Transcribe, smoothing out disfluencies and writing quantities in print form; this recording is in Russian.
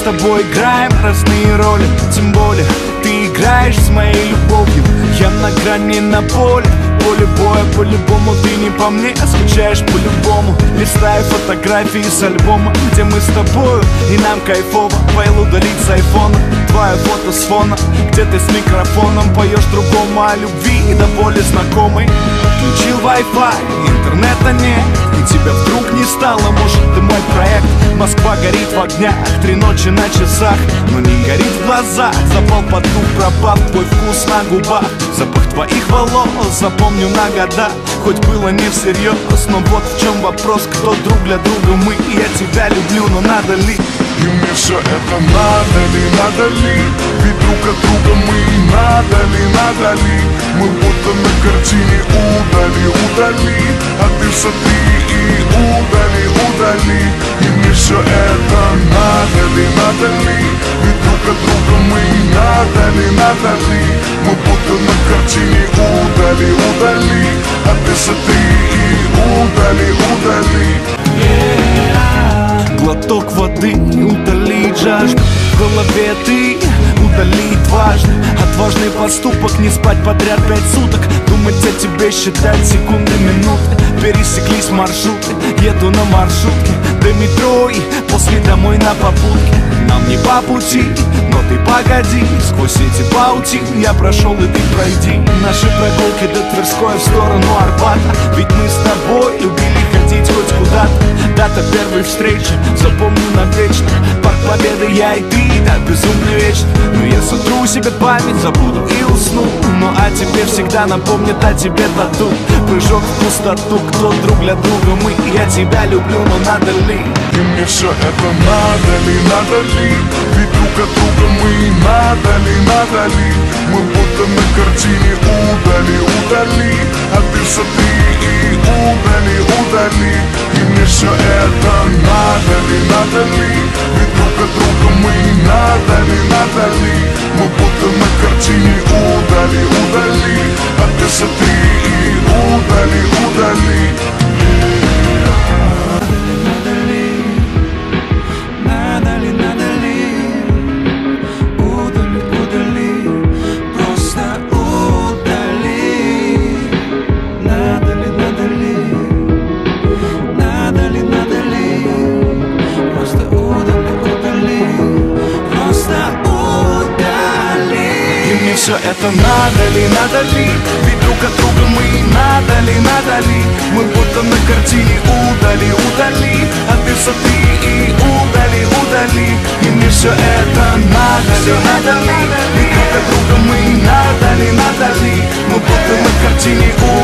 тобой играем разные роли. Тем более ты играешь с моей любовью. Я на грани, на поле боя, по-любому ты не по мне, скучаешь по-любому. Листаю фотографии с альбома, где мы с тобою, и нам кайфово. Файл удалить с айфона, твое фото с фона, где ты с микрофоном поешь другому о любви и до боли знакомой. Включил Wi-Fi, интернета нет, и тебя вдруг не стало, может ты мой проект. Москва горит в огнях, 3 ночи на часах, но не горит в глазах. Запал под дух, пропал твой вкус на губах. Запах твоих волос запомню на года. Хоть было не всерьез, но вот в чем вопрос. Кто друг для друга мы, я тебя люблю, но надо ли? И мне все это надо ли? Ведь друг от друга мы, надо ли? Мы будто на картине удали. А ты смотри и удали. И мне все это надо ли? Ведь друг от друга мы, надо ли? Мы будто на картине удали. А ты смотри и удали. Глоток воды, удалить жажду. В голове ты, удалить важно. Отважный поступок, не спать подряд 5 суток. Думать о тебе, считать секунды, минуты. Пересеклись маршруты, еду на маршрутке до метро и после домой на попутке. Нам не по пути, но ты погоди. Сквозь эти паутины я прошел, и ты пройди. Наши прогулки до Тверской в сторону Арбата. Ведь мы с тобой любили ходить хоть куда-то. Дата первой встречи, запомню навечно. Парк Победы, я и ты, да, безумно вечно. Но я сотру себе память, забуду и усну. Ну а тебе всегда напомнит о тебе тату. Прыжок в пустоту, кто друг для друга мы. Я тебя люблю, но надо ли? И мне все это надо ли? Ведь друг от друга мы, надо ли? Мы будто на картине удали. А ты смотри и удали. И мне все это надо ли? Ведь друг от друга мы, надо ли? Мы будто на картине удали. А ты смотри и удали. Все это надо ли? Ведь друг от друга мы, надо ли? Мы будто на картине удали. А ты смотри и удали. И мне все это надо ли? Ведь друг от друга мы, надо ли? Мы будто на картине